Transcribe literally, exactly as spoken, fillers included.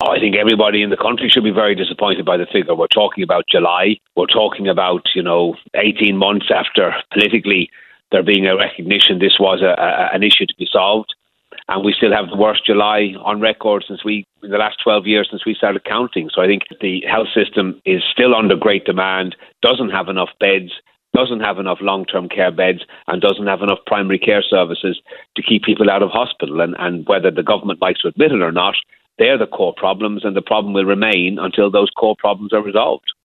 I think everybody in the country should be very disappointed by the figure. We're talking about July. We're talking about, you know, eighteen months after politically there being a recognition this was a, a, an issue to be solved. And we still have the worst July on record since we, in the last twelve years since we started counting. So I think the health system is still under great demand, doesn't have enough beds, doesn't have enough long-term care beds, and doesn't have enough primary care services to keep people out of hospital. And, and whether the government likes to admit it or not, they're the core problems, and the problem will remain until those core problems are resolved.